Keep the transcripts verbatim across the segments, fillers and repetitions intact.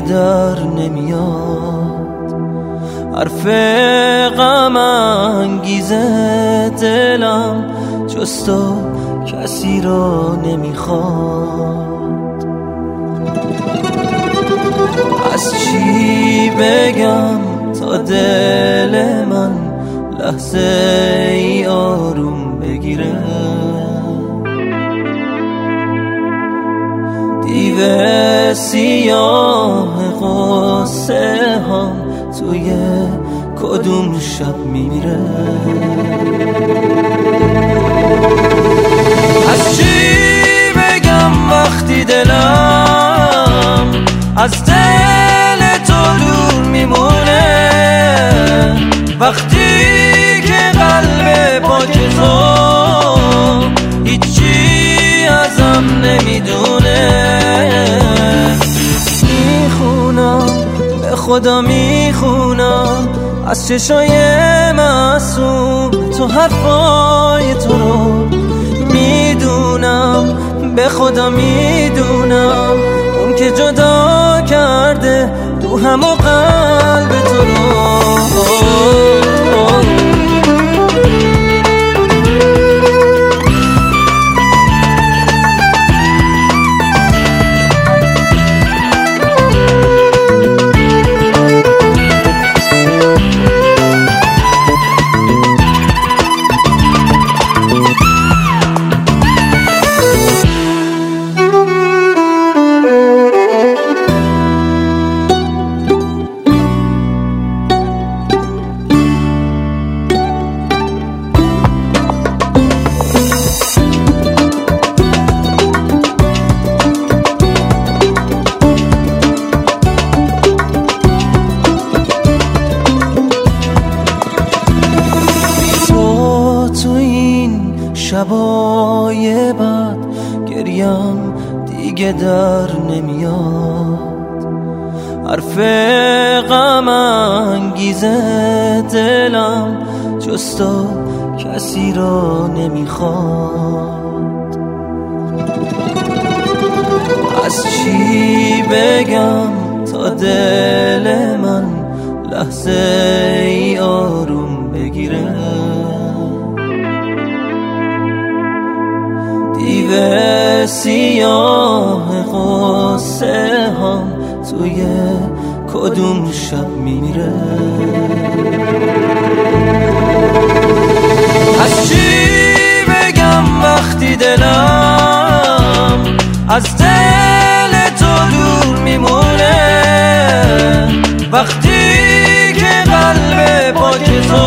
در نمیاد، حرف غم انگیز دلم جز تو کسی را نمیخواد. از چی بگم تا دل من لحظه ای آروم بگیره، دیو سیاه غصه هم توی کدوم شب میمیره. از چی بگم وقتی دلم از دل تو دور میمونه، وقتی که قلب پاک تو هیچی ازم نمیدونه. میخونم به خدا میخونم از چشای معصوم تو حرفای تو رو، میدونم به خدا میدونم اون که جدا کرده روحم و قلب تو رو. شبای بعد گریم دیگه در نمیاد، حرف غم انگیز دلم جز تو کسی را نمیخواد. از چی بگم تا دل من لحظه ای آروم بگیره، دیو سیاه غصه هم توی کدوم شب میمیره. از چی بگم وقتی دلم از دل تو دور میمونه، وقتی که قلب پاک تو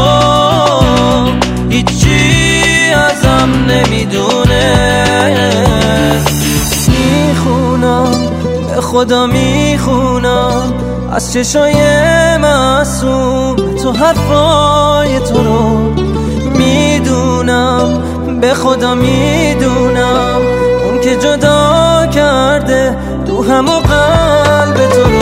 هیچی ازم نمیدونه. میخونم به خدا میخونم از چشای معصوم تو حرفای تو رو، میدونم به خدا میدونم اون که جدا کرده روحم و قلب تو.